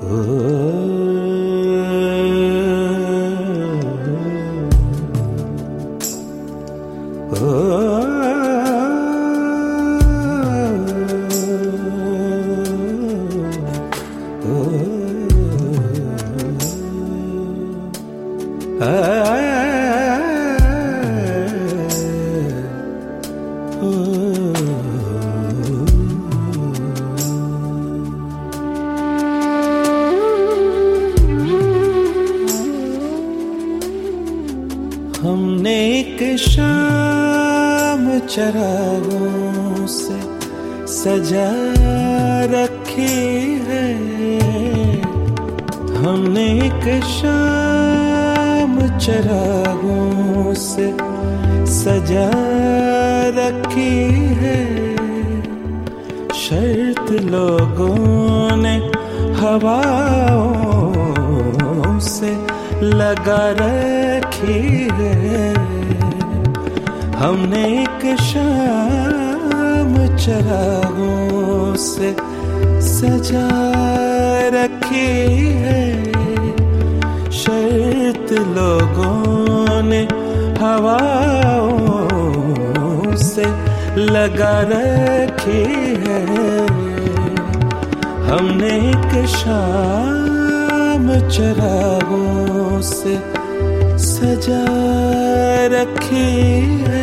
हमने एक शाम चरागों से सजा रखी है। हमने एक शाम चरागों से सजा रखी है। शर्त लोगों ने हवाओं से लगा रखी है। हमने एक शाम चरागों से सजा रखी है। शर्त लोगों ने हवाओं से लगा रखी है। हमने एक शाम चरागों से सजा रखी है।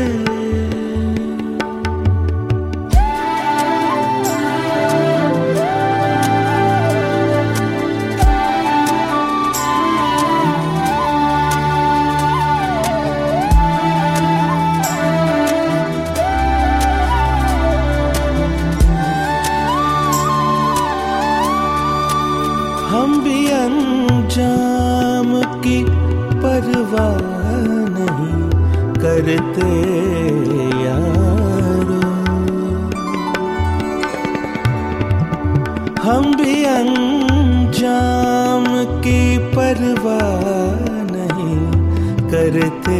हम भी अंजाम की परवाह नहीं करते यारो। हम भी अंजाम की परवाह नहीं करते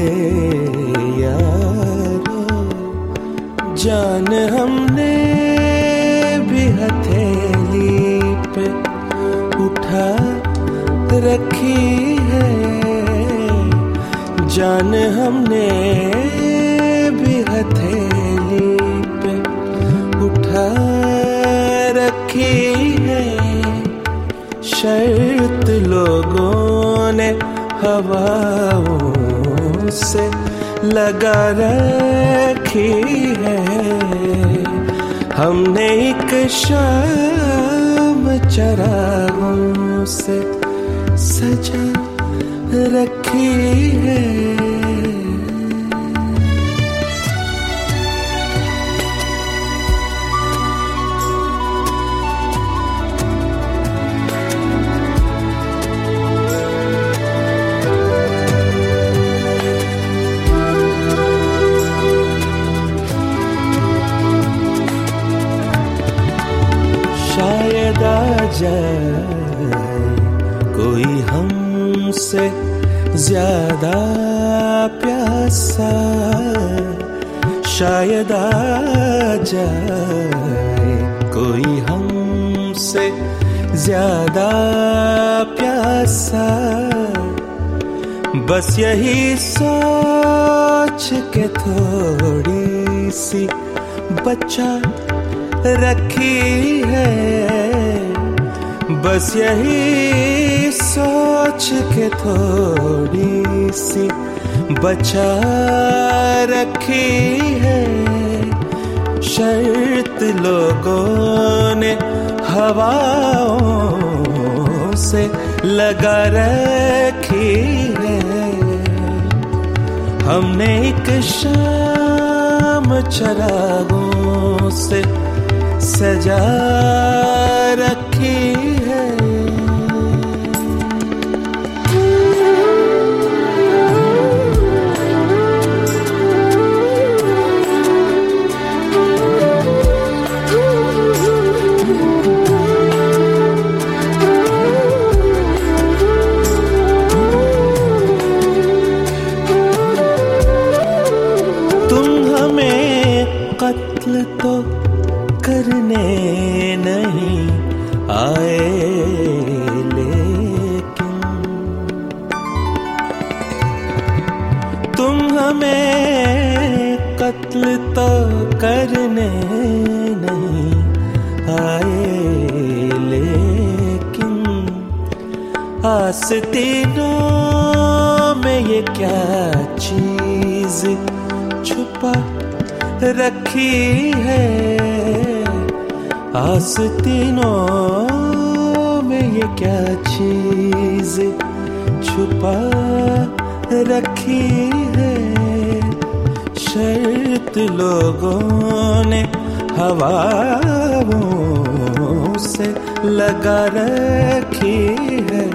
यारो। जान हमने भी हथेली पे उठा रखी है। जान हमने भी हथेली पे उठा रखी है। शर्त लोगों ने हवाओं से लगा रखी है। हमने एक शाम चरागों से सजा रखी है। शायद आ जाए कोई हमसे ज्यादा प्यासा। शायद आ जाए कोई हमसे ज्यादा प्यासा। बस यही सोच के थोड़ी सी बचा रखी है। बस यही सोच के थोड़ी सी बचा रखी है। शर्त लोगों ने हवाओं से लगा रखी है। हमने एक शाम चरागों से सजा रखी है। तुम हमें कत्ल तो करने नहीं आए करने नहीं आए, लेकिन आस्तीनों में ये क्या चीज छुपा रखी है, आस्तीनों में ये क्या चीज छुपा रखी है। शर्त लोगों ने हवाओं से लगा रखी है,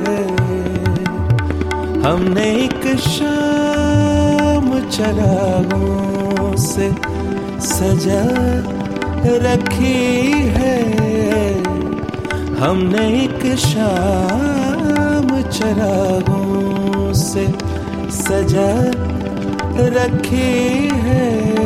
हमने एक शाम चरागों से सजा रखी है, हमने एक शाम चरागों से सजा रखी है।